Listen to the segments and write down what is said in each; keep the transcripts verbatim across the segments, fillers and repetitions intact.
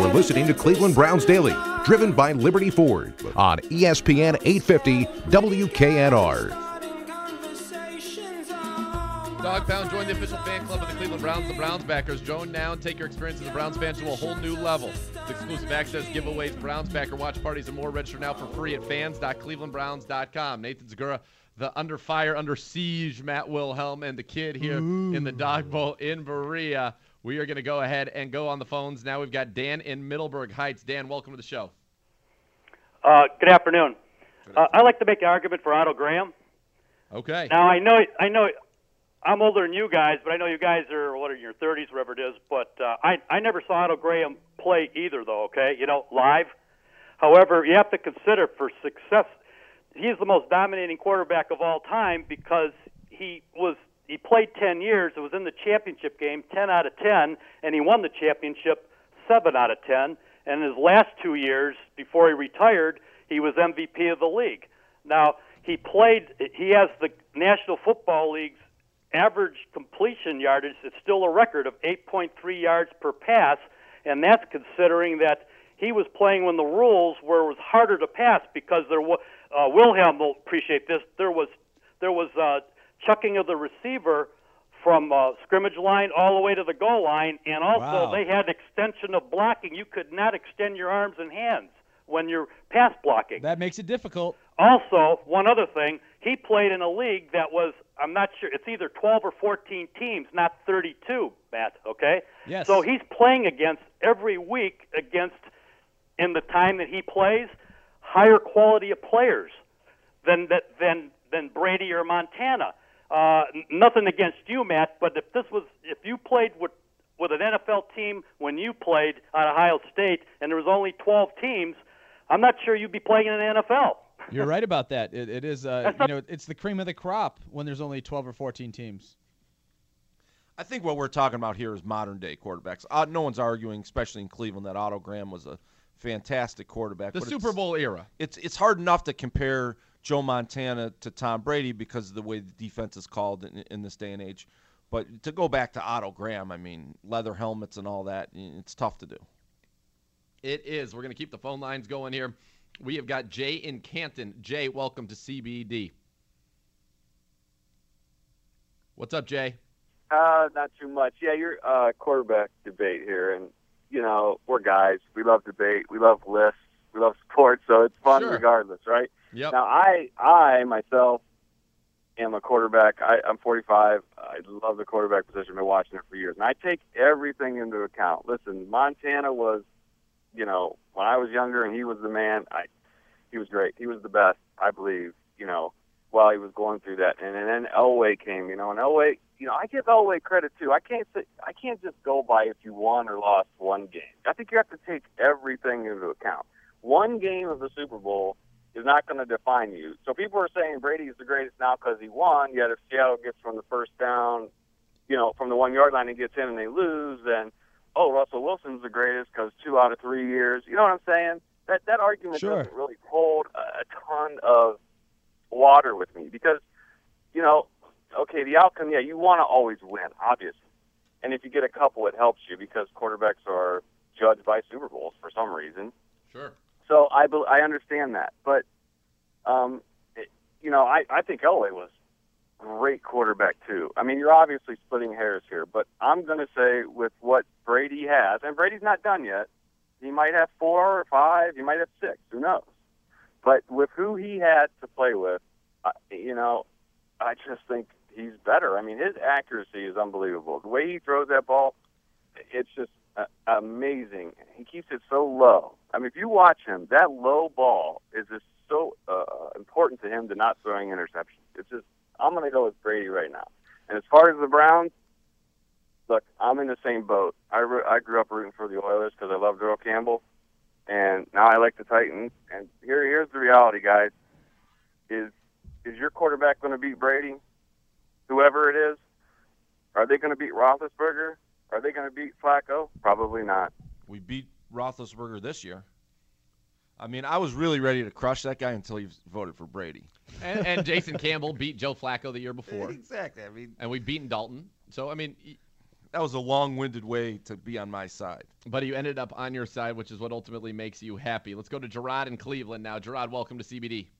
You're listening to Cleveland Browns Daily, driven by Liberty Ford on E S P N eight fifty W K N R. Dog Pound, join the official fan club of the Cleveland Browns, the Browns backers. Join now and take your experience as a Browns fan to a whole new level. With exclusive access, giveaways, Browns backer watch parties, and more. Register now for free at fans dot cleveland browns dot com. Nathan Zagura, the under fire, under siege, Matt Wilhelm, and the kid here Ooh. in the Dog Bowl in Berea. We are going to go ahead and go on the phones. Now we've got Dan in Middleburg Heights. Dan, welcome to the show. Uh, good afternoon. Uh, I'd like to make an argument for Otto Graham. Okay. Now, I know I know I'm older than you guys, but I know you guys are, what, in your thirties, whatever it is. But uh, I, I never saw Otto Graham play either, though, okay, you know, live. However, you have to consider for success, he's the most dominating quarterback of all time because he was he played ten years. It was in the championship game, ten out of ten, and he won the championship seven out of ten. And in his last two years, before he retired, he was M V P of the league. Now, he played, he has the National Football League's average completion yardage. It's still a record of eight point three yards per pass, and that's considering that he was playing when the rules were it was harder to pass because there was, uh, Wilhelm will appreciate this, there was, there was uh, chucking of the receiver from uh, scrimmage line all the way to the goal line, and also Wow. they had extension of blocking. You could not extend your arms and hands when you're pass blocking. That makes it difficult. Also, one other thing, he played in a league that was, I'm not sure, it's either twelve or fourteen teams, not thirty-two, Matt, okay? Yes. So he's playing against, every week, against, in the time that he plays, higher quality of players than that than than Brady or Montana. Uh, n- nothing against you, Matt, but if this was, if you played with with an N F L team when you played at Ohio State and there was only twelve teams, I'm not sure you'd be playing in the N F L. You're right about that. It, it is, uh, That's you not- know, it's the cream of the crop when there's only twelve or fourteen teams. I think what we're talking about here is modern-day quarterbacks. Uh, no one's arguing, especially in Cleveland, that Otto Graham was a fantastic quarterback. The but Super it's- Bowl era. It's it's hard enough to compare Joe Montana to Tom Brady because of the way the defense is called in, in this day and age. But to go back to Otto Graham, I mean, leather helmets and all that, it's tough to do. It is. We're going to keep the phone lines going here. We have got Jay in Canton. Jay, welcome to C B D. What's up, Jay? Uh, not too much. Yeah, you're uh, quarterback debate here, and you know we're guys. We love debate. We love lists. We love sports, so it's fun Sure. regardless, right? Yep. Now, I, I myself am a quarterback. I, I'm forty-five. I love the quarterback position. I've been watching it for years, and I take everything into account. Listen, Montana was, you know, when I was younger, and he was the man. I, he was great. He was the best, I believe. You know, while he was going through that, and, and then Elway came. You know, and Elway. You know, I give Elway credit too. I can't say I can't just go by if you won or lost one game. I think you have to take everything into account. One game of the Super Bowl is not going to define you. So people are saying Brady's the greatest now because he won. Yet if Seattle gets from the first down, you know, from the one yard line and gets in and they lose, then oh, Russell Wilson's the greatest because two out of three years. You know what I'm saying? That that argument Sure. doesn't really hold a ton of water with me because, you know. Okay, the outcome, yeah, you want to always win, obviously. And if you get a couple, it helps you because quarterbacks are judged by Super Bowls for some reason. Sure. So I, bel- I understand that. But, um, it, you know, I, I think Elway was a great quarterback, too. I mean, you're obviously splitting hairs here, but I'm going to say with what Brady has, and Brady's not done yet. He might have four or five. He might have six. Who knows? But with who he had to play with, uh, you know, I just think he's better. I mean, his accuracy is unbelievable. The way he throws that ball, it's just uh, amazing. He keeps it so low. I mean, if you watch him, that low ball is just so uh, important to him to not throwing interceptions. It's just, I'm going to go with Brady right now. And as far as the Browns, look, I'm in the same boat. I, re- I grew up rooting for the Oilers because I loved Earl Campbell, and now I like the Titans. And here, here's the reality, guys, is is your quarterback going to beat Brady? Whoever it is, are they going to beat Roethlisberger? Are they going to beat Flacco? Probably not. We beat Roethlisberger this year. I mean, I was really ready to crush that guy until he voted for Brady. And, and Jason Campbell beat Joe Flacco the year before. Exactly. I mean, And we've beaten Dalton. So, I mean, that was a long-winded way to be on my side. But you ended up on your side, which is what ultimately makes you happy. Let's go to Gerard in Cleveland now. Gerard, welcome to C B D.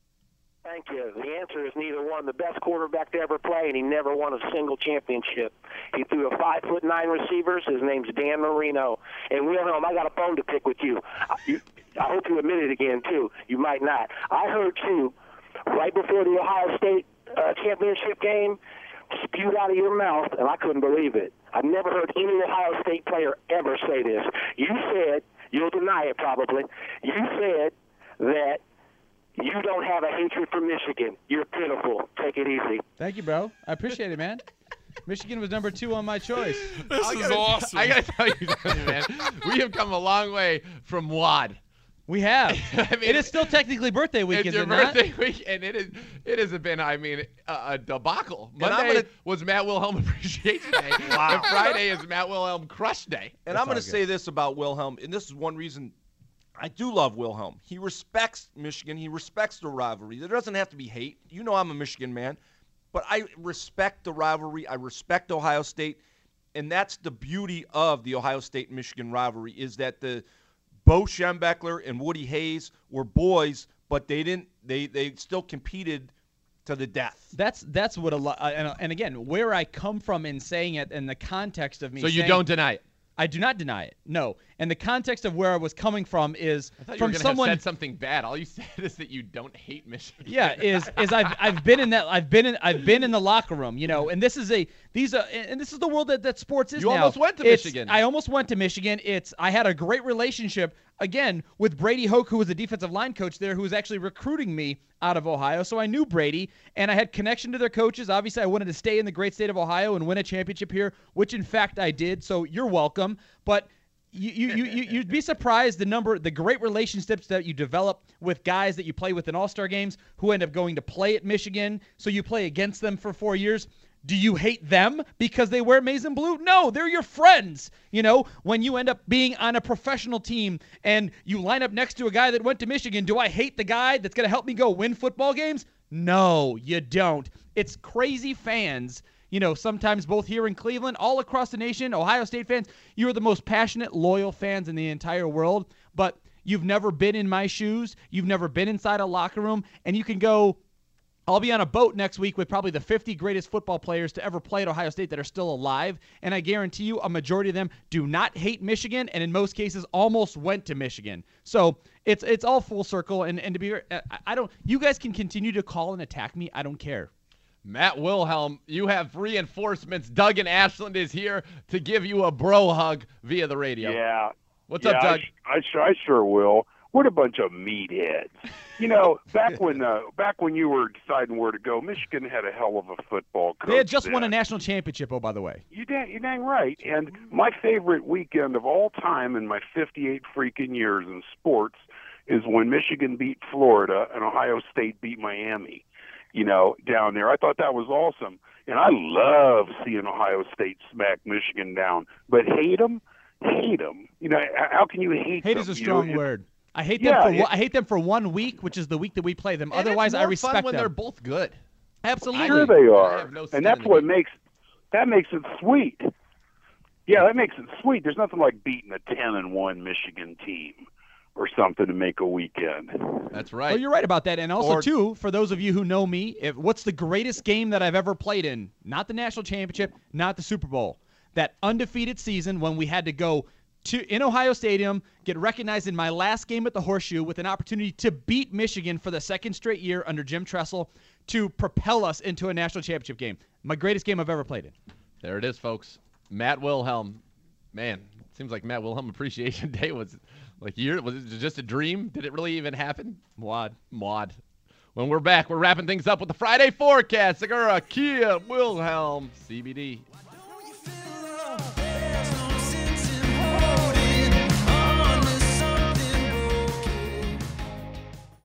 Thank you. The answer is neither one. The best quarterback to ever play, and he never won a single championship. He threw a five foot nine receivers. His name's Dan Marino. And Wilhelm, I got a bone to pick with you. I, you, I hope you admit it again too. You might not. I heard you right before the Ohio State uh, championship game spewed out of your mouth, and I couldn't believe it. I've never heard any Ohio State player ever say this. You said, you'll deny it probably, you said that you don't have a hatred for Michigan. You're pitiful. Take it easy. Thank you, bro. I appreciate it, man. Michigan was number two on my choice. This I is gotta, awesome. I got to tell you something, man. We have come a long way from W A D. We have. I mean, it is still technically birthday week, It's is your it not? birthday week, and it is. It has been, I mean, a, a debacle. And I'm Monday gonna- was Matt Wilhelm Appreciation Day, Wow. and Friday is Matt Wilhelm Crush Day. And That's I'm going all to good. say this about Wilhelm, and this is one reason I do love Wilhelm. He respects Michigan. He respects the rivalry. There doesn't have to be hate. You know I'm a Michigan man, but I respect the rivalry. I respect Ohio State, and that's the beauty of the Ohio State-Michigan rivalry is that the Bo Schembechler and Woody Hayes were boys, but they didn't. They they still competed to the death. That's that's what a lot. Uh, and, and again, where I come from in saying it, in the context of me. So you saying- don't deny it. I do not deny it. No, and the context of where I was coming from is I thought you from were going to someone. have said something bad. All you said is that you don't hate Michigan. Yeah, is is I've I've been in that I've been in I've been in the locker room, you know, and this is a these are and this is the world that, that sports is You now. almost went to It's- Michigan. I almost went to Michigan. It's I had a great relationship again with Brady Hoke, who was a defensive line coach there, who was actually recruiting me out of Ohio. So I knew Brady, and I had connection to their coaches. Obviously, I wanted to stay in the great state of Ohio and win a championship here, which in fact I did. So you're welcome, but. You, you, you, you- you'd be surprised the number, the great relationships that you develop with guys that you play with in all-star games who end up going to play at Michigan. So you play against them for four years. Do you hate them because they wear maize and blue? No, they're your friends. You know, when you end up being on a professional team and you line up next to a guy that went to Michigan, do I hate the guy that's going to help me go win football games? No, you don't. It's crazy fans. You know, sometimes both here in Cleveland, all across the nation, Ohio State fans, you are the most passionate, loyal fans in the entire world, but you've never been in my shoes. You've never been inside a locker room, and you can go, I'll be on a boat next week with probably the fifty greatest football players to ever play at Ohio State that are still alive, and I guarantee you a majority of them do not hate Michigan, and in most cases almost went to Michigan. So it's it's all full circle, and, and to be I, I don't, you guys can continue to call and attack me. I don't care. Matt Wilhelm, you have reinforcements. Doug in Ashland is here to give you a bro hug via the radio. Yeah. What's yeah, up, Doug? I, I, sure, I sure will. What a bunch of meatheads. You know, back when uh, back when you were deciding where to go, Michigan had a hell of a football coach. They had just then. won a national championship, oh, by the way. You dang, you dang right. And my favorite weekend of all time in my fifty-eight freaking years in sports is when Michigan beat Florida and Ohio State beat Miami. You know, down there. I thought that was awesome. And I love seeing Ohio State smack Michigan down. But hate them? Hate them. You know, how can you hate, Hate them? is a You strong know, it- word. I hate Yeah, them for it- one, I hate them for one week, which is the week that we play them. And Otherwise, it's I more respect fun when them. they're both good. Absolutely. Sure they I are. have no skin And that's in the what game. makes that makes it sweet. Yeah, that makes it sweet. There's nothing like beating a ten and one Michigan team or something to make a weekend. That's Oh, right. you're right about that. And also, Or- too, for those of you who know me, if what's the greatest game that I've ever played in? Not the national championship, not the Super Bowl. That undefeated season when we had to go to in Ohio Stadium, get recognized in my last game at the Horseshoe with an opportunity to beat Michigan for the second straight year under Jim Tressel to propel us into a national championship game. My greatest game I've ever played in. There it is, folks. Matt Wilhelm. Man, it seems like Matt Wilhelm Appreciation Day was like year. Was it just a dream? Did it really even happen? Mwad. Mwad. When we're back, we're wrapping things up with the Friday forecast. Segura, Kia, Wilhelm, C B D. Don't you feel